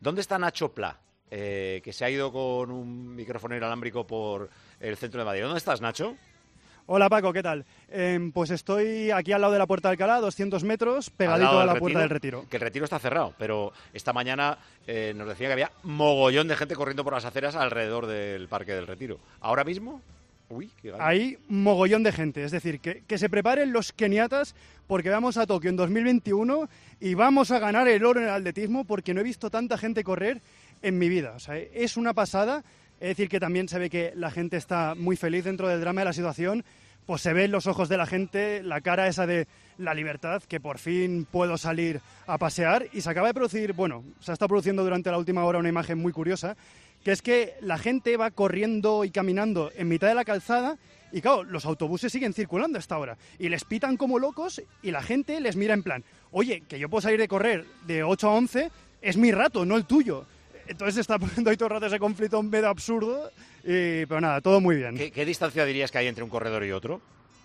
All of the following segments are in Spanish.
¿Dónde está Nacho Pla? Que se ha ido con un micrófono inalámbrico por el centro de Madrid. ¿Dónde estás, Nacho? Hola Paco, ¿qué tal? Pues estoy aquí al lado de la Puerta de Alcalá, 200 metros, pegadito a la Puerta del Retiro. Que el Retiro está cerrado, pero esta mañana nos decía que había mogollón de gente corriendo por las aceras alrededor del Parque del Retiro. ¿Ahora mismo? Uy, qué gana. Hay mogollón de gente, es decir, que se preparen los keniatas porque vamos a Tokio en 2021 y vamos a ganar el oro en el atletismo porque no he visto tanta gente correr en mi vida. O sea, es una pasada. Es decir, que también se ve que la gente está muy feliz dentro del drama de la situación. Pues se ve en los ojos de la gente la cara esa de la libertad, que por fin puedo salir a pasear. Y se acaba de producir, bueno, se ha estado produciendo durante la última hora una imagen muy curiosa, que es que la gente va corriendo y caminando en mitad de la calzada y, claro, los autobuses siguen circulando a esta hora. Y les pitan como locos y la gente les mira en plan, oye, que yo puedo salir de correr de 8 a 11, es mi rato, no el tuyo. Entonces se está poniendo ahí todo el rato ese conflicto medio absurdo, pero nada, todo muy bien. ¿Qué distancia dirías que hay entre un corredor y otro?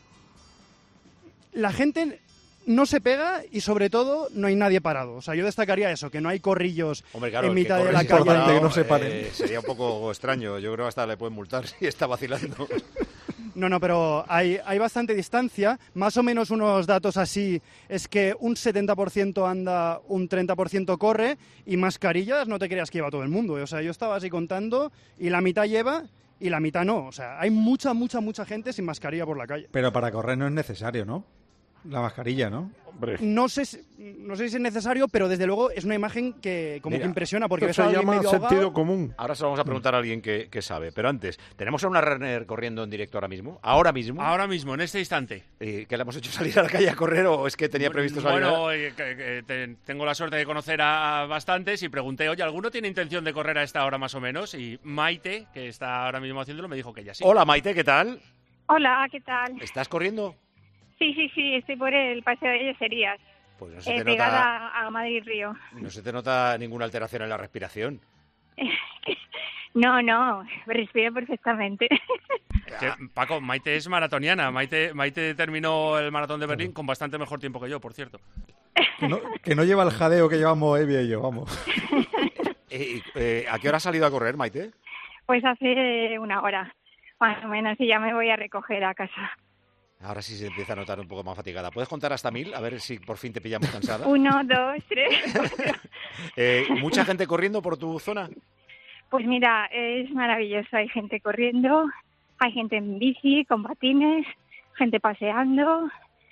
La gente no se pega y sobre todo no hay nadie parado. O sea, yo destacaría eso, que no hay corrillos en mitad de la calle. Que no se paren. Sería un poco extraño, yo creo que hasta le pueden multar si está vacilando. No, pero hay bastante distancia. Más o menos unos datos así es que un 70% anda, un 30% corre y mascarillas no te creas que lleva todo el mundo. O sea, yo estaba así contando y la mitad lleva y la mitad no. O sea, hay mucha gente sin mascarilla por la calle. Pero para correr no es necesario, ¿no? La mascarilla, ¿no? No sé si es necesario, pero desde luego es una imagen que como que impresiona porque ves a se alguien llama medio sentido ahogado. común. Ahora se lo vamos a preguntar a alguien que sabe, pero antes, ¿tenemos a una runner corriendo en directo ahora mismo? ¿Ahora mismo? Ahora mismo, en este instante. ¿Que le hemos hecho salir a la calle a correr o es que tenía previsto salir? Bueno, tengo la suerte de conocer a bastantes y pregunté, oye, ¿alguno tiene intención de correr a esta hora más o menos? Y Maite, que está ahora mismo haciéndolo, me dijo que ya sí. Hola Maite, ¿qué tal? Hola, ¿qué tal? ¿Estás corriendo? Sí, estoy por el Paseo de Yeserías, Pues no se te pegada nota, a Madrid-Río. no se te nota ninguna alteración en la respiración. No, respiro perfectamente. Paco, Maite es maratoniana. Maite terminó el maratón de Berlín con bastante mejor tiempo que yo, por cierto. Que no lleva el jadeo que llevamos Evi y yo, vamos. ¿A qué hora has salido a correr, Maite? Pues hace una hora, más o menos, y ya me voy a recoger a casa. Ahora sí se empieza a notar un poco más fatigada. ¿Puedes contar hasta 1000? A ver si por fin te pillamos cansada. 1, 2, 3. ¿Mucha gente corriendo por tu zona? Pues mira, es maravilloso. Hay gente corriendo, hay gente en bici, con patines, gente paseando.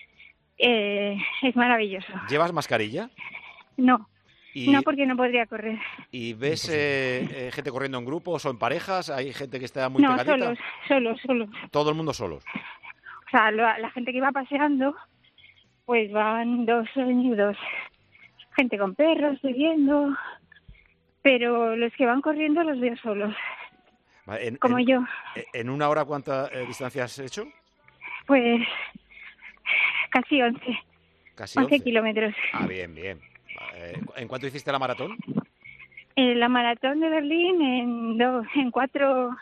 Es maravilloso. ¿Llevas mascarilla? No, porque no podría correr. ¿Y ves gente corriendo en grupos o en parejas? ¿Hay gente que está muy pegadita? No, solos. ¿Todo el mundo solos? O sea, la gente que va paseando, pues van 2 y 2. Gente con perros, bebiendo, pero los que van corriendo los veo solos, como yo. ¿En una hora cuánta distancia has hecho? Pues casi 11. Casi 11 kilómetros. Ah, bien. ¿En cuánto hiciste la maratón? La maratón de Berlín en 4:04.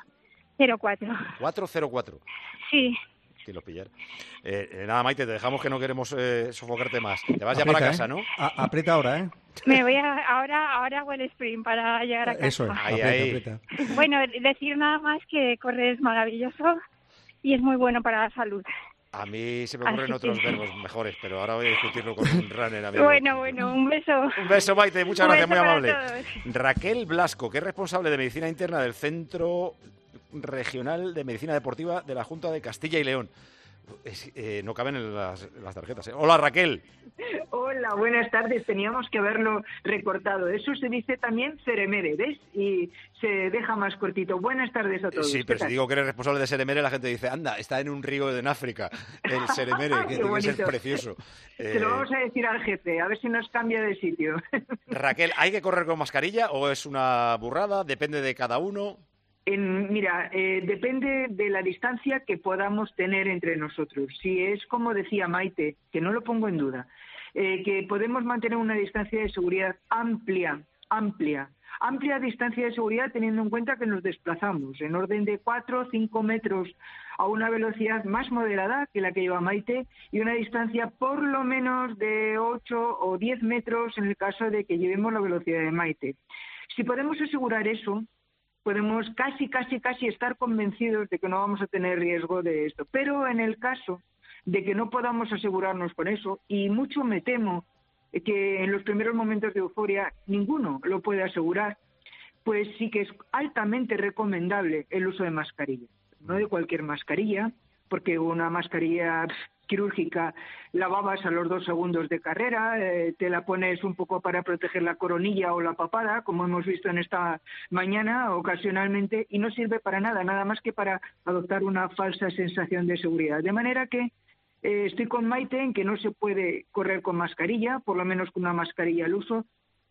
4:04. Sí. Que los pillar. Nada, Maite, te dejamos que no queremos sofocarte más. Te vas ya para casa, ¿no? Aprieta ahora, ¿eh? Me voy ahora hago el sprint para llegar a casa. Eso es, aprieta. Bueno, decir nada más que correr es maravilloso y es muy bueno para la salud. A mí se me ocurren otros verbos mejores, pero ahora voy a discutirlo con un runner amigo. Bueno, un beso. Un beso, Maite, muchas gracias, muy amable. Todos. Raquel Blasco, que es responsable de Medicina Interna del Centro Regional de Medicina Deportiva de la Junta de Castilla y León. No caben en las tarjetas. Hola, Raquel. Hola, buenas tardes. Teníamos que haberlo recortado. Eso se dice también Ceremere, ¿ves? Y se deja más cortito. Buenas tardes a todos. Sí, pero si digo que eres responsable de Ceremere, la gente dice, anda, está en un río en África, el Ceremere, que tiene que ser precioso. Se lo vamos a decir al jefe, a ver si nos cambia de sitio. Raquel, ¿hay que correr con mascarilla o es una burrada? ¿Depende de cada uno? Mira, depende de la distancia que podamos tener entre nosotros. Si es como decía Maite, que no lo pongo en duda, que podemos mantener una distancia de seguridad amplia distancia de seguridad teniendo en cuenta que nos desplazamos en orden de 4 o 5 metros a una velocidad más moderada que la que lleva Maite y una distancia por lo menos de 8 o 10 metros en el caso de que llevemos la velocidad de Maite. Si podemos asegurar eso, podemos casi estar convencidos de que no vamos a tener riesgo de esto. Pero en el caso de que no podamos asegurarnos con eso, y mucho me temo que en los primeros momentos de euforia ninguno lo puede asegurar, pues sí que es altamente recomendable el uso de mascarilla. No de cualquier mascarilla, porque una mascarilla quirúrgica lavabas a los 2 segundos de carrera, te la pones un poco para proteger la coronilla o la papada, como hemos visto en esta mañana ocasionalmente, y no sirve para nada, nada más que para adoptar una falsa sensación de seguridad. De manera que estoy con Maite en que no se puede correr con mascarilla, por lo menos con una mascarilla al uso,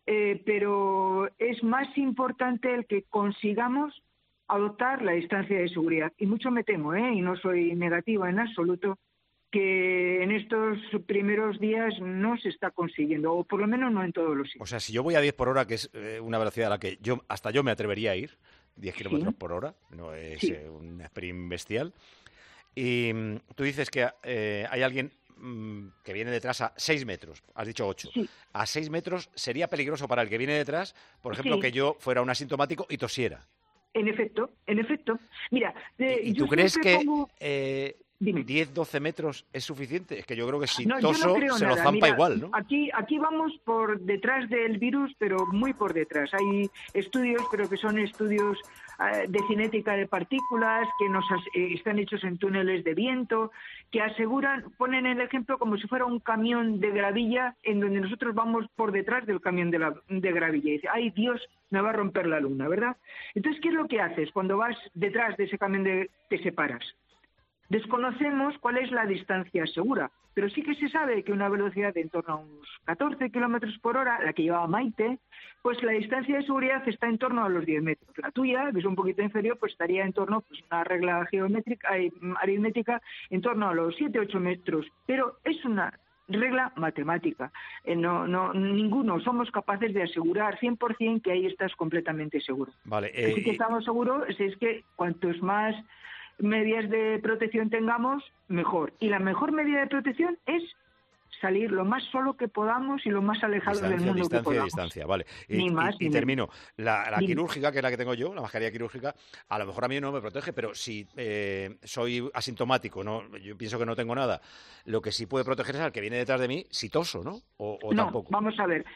pero es más importante el que consigamos adoptar la distancia de seguridad. Y mucho me temo, y no soy negativa en absoluto, que en estos primeros días no se está consiguiendo, o por lo menos no en todos los sitios. O sea, si yo voy a 10 por hora, que es una velocidad a la que hasta yo me atrevería a ir, 10 kilómetros por hora, no es un sprint bestial, y tú dices que hay alguien que viene detrás a 6 metros, has dicho 8. Sí. A 6 metros sería peligroso para el que viene detrás, por ejemplo, que yo fuera un asintomático y tosiera. En efecto. Mira, ¿Y tú crees que 10-12 metros es suficiente? Es que yo creo que si toso se lo zampa igual, ¿no? Aquí vamos por detrás del virus, pero muy por detrás. Hay estudios, pero que son estudios de cinética de partículas, que están hechos en túneles de viento, que ponen el ejemplo como si fuera un camión de gravilla en donde nosotros vamos por detrás del camión de gravilla. Y dice, ¡ay, Dios, me va a romper la luna!, ¿verdad? Entonces, ¿qué es lo que haces? Cuando vas detrás de ese camión te separas. Desconocemos cuál es la distancia segura, pero sí que se sabe que una velocidad de en torno a unos 14 kilómetros por hora, la que llevaba Maite, pues la distancia de seguridad está en torno a los 10 metros. La tuya, que es un poquito inferior, pues estaría en torno, pues una regla aritmética, en torno a los 7-8 metros. Pero es una regla matemática. Ninguno somos capaces de asegurar 100% que ahí estás completamente seguro. Vale. Así que estamos seguros es que cuantos más medidas de protección tengamos, mejor. Y la mejor medida de protección es salir lo más solo que podamos y lo más alejados del mundo que podamos. Distancia, vale. Ni más, y termino. La quirúrgica, que es la que tengo yo, la mascarilla quirúrgica, a lo mejor a mí no me protege, pero si soy asintomático, yo pienso que no tengo nada, lo que sí puede proteger es al que viene detrás de mí si toso, ¿no? O no, tampoco. Vamos a ver.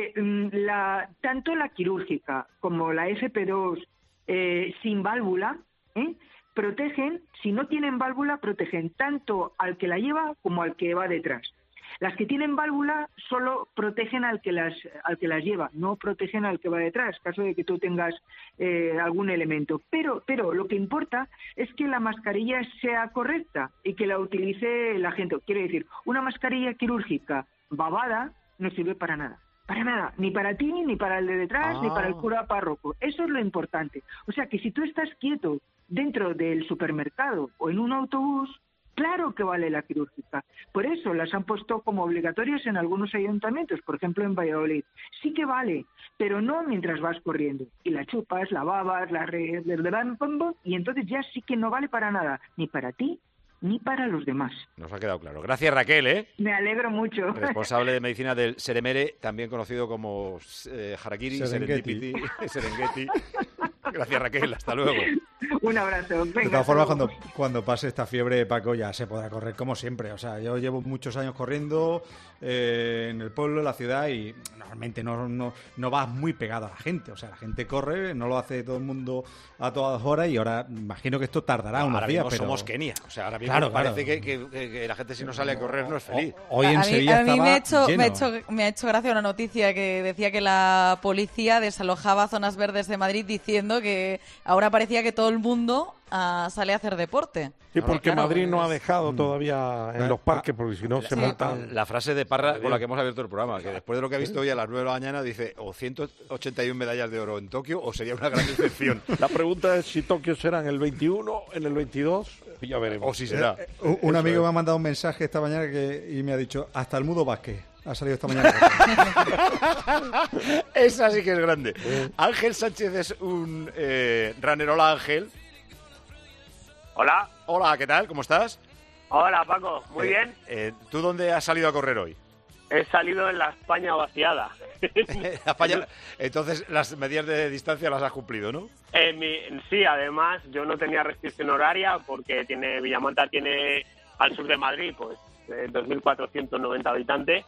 Tanto la quirúrgica como la FP2 sin válvula, protegen, si no tienen válvula, protegen tanto al que la lleva como al que va detrás. Las que tienen válvula solo protegen al que las lleva, no protegen al que va detrás, caso de que tú tengas algún elemento. Pero lo que importa es que la mascarilla sea correcta y que la utilice la gente. Quiero decir, una mascarilla quirúrgica babada no sirve para nada. Para nada, ni para ti, ni para el de detrás, ni para el cura párroco. Eso es lo importante. O sea que si tú estás quieto dentro del supermercado o en un autobús, claro que vale la quirúrgica. Por eso las han puesto como obligatorias en algunos ayuntamientos, por ejemplo en Valladolid. Sí que vale, pero no mientras vas corriendo. Y la chupas, la babas, y entonces ya sí que no vale para nada, ni para ti, ni para los demás. Nos ha quedado claro. Gracias, Raquel, Me alegro mucho. Responsable de medicina del Seremere, también conocido como Harakiri, Serengeti. Gracias, Raquel. Hasta luego. Un abrazo. Venga, de todas formas, cuando pase esta fiebre, Paco, ya se podrá correr como siempre. O sea, yo llevo muchos años corriendo en el pueblo, en la ciudad, y normalmente no vas muy pegado a la gente. O sea, la gente corre, no lo hace todo el mundo a todas horas, y ahora imagino que esto tardará unos días. Pero somos Kenia. O sea, ahora mismo parece que la gente, si no sale a correr, no es feliz. Hoy en Sevilla a mí me ha hecho gracia una noticia que decía que la policía desalojaba zonas verdes de Madrid diciendo que ahora parecía que todo el mundo sale a hacer deporte. Sí, porque Madrid no ha dejado todavía en los parques, porque si no se montan. La frase de Parra con la que hemos abierto el programa, que después de lo que ha visto hoy a las 9 de la mañana, dice o 181 medallas de oro en Tokio o sería una gran decepción. La pregunta es si Tokio será en el 21, en el 22, ya veremos. O si será. Un amigo me ha mandado un mensaje esta mañana y me ha dicho, hasta el Mudo Vázquez ha salido esta mañana. Esa sí que es grande. Ángel Sánchez es un runner. Hola, Ángel. Hola. Hola, ¿qué tal? ¿Cómo estás? Hola, Paco. Muy bien. ¿Tú dónde has salido a correr hoy? He salido en la España vaciada. Entonces, las medidas de distancia las has cumplido, ¿no? Sí, además, yo no tenía restricción horaria porque Villamanta tiene al sur de Madrid, pues, 2.490 habitantes.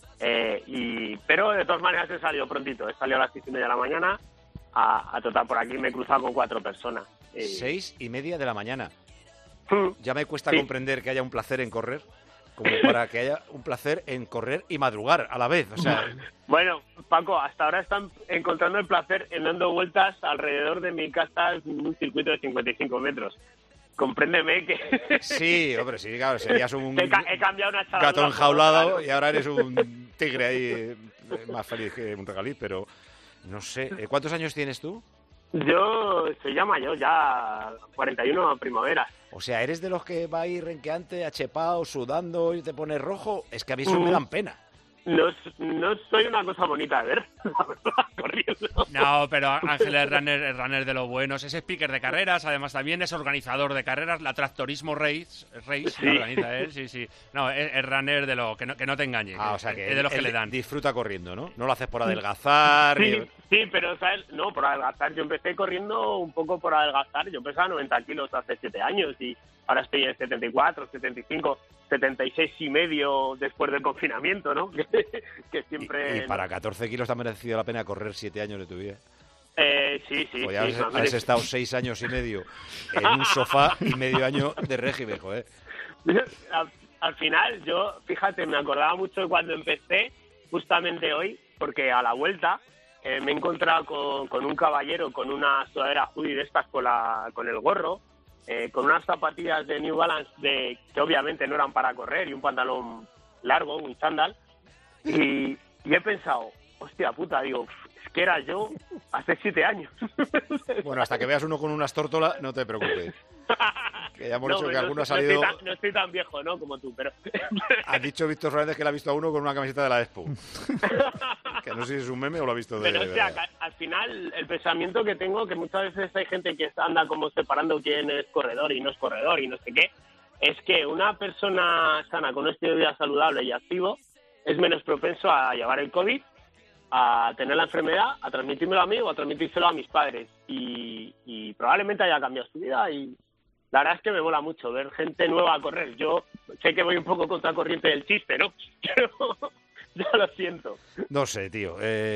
Pero de todas maneras he salido prontito. He salido a las 6:30 de la mañana a trotar por aquí. Me he cruzado con 4 personas. 6:30 de la mañana. Ya me cuesta Sí. comprender que haya un placer en correr, como para que haya un placer en correr y madrugar a la vez. O sea, Bueno, Paco, hasta ahora están encontrando el placer en dando vueltas alrededor de mi casa en un circuito de 55 metros. Compréndeme que... sí, hombre, sí, claro, serías un he cambiado una charadura gato por enjaulado otra, ¿no? y ahora eres un tigre ahí más feliz que un regaliz, pero no sé. ¿Cuántos años tienes tú? Yo soy ya mayor, ya 41 primaveras. O sea, ¿eres de los que va ahí renqueante, achepado, sudando y te pones rojo? Es que a mí eso me dan pena. No soy una cosa bonita de ver, la verdad, corriendo. No, pero Ángel es runner de lo buenos, es speaker de carreras, además también es organizador de carreras, la Tractorismo Race Sí. la organiza él, sí. No, es runner de lo que no te engañe, O sea, que es de los que él le dan. disfruta corriendo, ¿no? No lo haces por adelgazar. Sí, pero ¿sabes? No, por adelgazar. Yo empecé corriendo un poco por adelgazar. Yo pesaba 90 kilos hace 7 años y ahora estoy en 74, 75, 76 y medio después del confinamiento, ¿no? que siempre... Y para 14 kilos te ha merecido la pena correr 7 años de tu vida. Sí. Pues ya has estado 6 años y medio en un sofá y medio año de régimen, joder. Al final, yo, fíjate, me acordaba mucho de cuando empecé, justamente hoy, porque a la vuelta me he encontrado con un caballero con una sudadera hoodie de estas con el gorro, con unas zapatillas de New Balance que obviamente no eran para correr y un pantalón largo, un chándal, y he pensado, hostia puta, digo, es que era yo hace 7 años. Bueno, hasta que veas uno con unas tórtolas, no te preocupes. Que ya hemos dicho que alguno ha salido... No estoy tan viejo, ¿no? Como tú, pero... Ha dicho Víctor Fernández que le ha visto a uno con una camiseta de la Expo. Que no sé si es un meme o lo ha visto de Pero, o sea, verdad. al final, el pensamiento que tengo, que muchas veces hay gente que anda como separando quién es corredor y no es corredor y no sé qué, es que una persona sana con un estilo de vida saludable y activo es menos propenso a llevar el COVID, a tener la enfermedad, a transmitírmelo a mí o a transmitírselo a mis padres. Y probablemente haya cambiado su vida y la verdad es que me mola mucho ver gente nueva a correr. Yo sé que voy un poco contracorriente del chiste, ¿no? Pero ya lo siento. No sé, tío.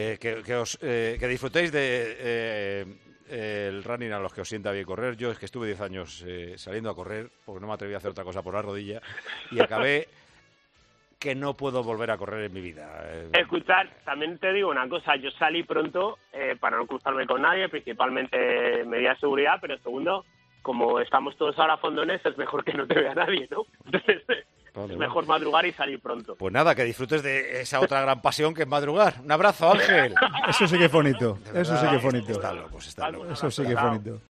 Que disfrutéis de el running a los que os sienta bien correr. Yo es que estuve 10 años saliendo a correr porque no me atreví a hacer otra cosa por la rodilla y acabé que no puedo volver a correr en mi vida. Escuchar, también te digo una cosa, yo salí pronto para no cruzarme con nadie, principalmente medida de seguridad, pero segundo, como estamos todos ahora fondones, es mejor que no te vea nadie, ¿no? Entonces, es mejor madrugar y salir pronto. Pues nada, que disfrutes de esa otra gran pasión que es madrugar. Un abrazo, Ángel. Eso sí que es bonito. De verdad, Eso sí que es bonito. Están locos, están locos. Eso sí que es bonito.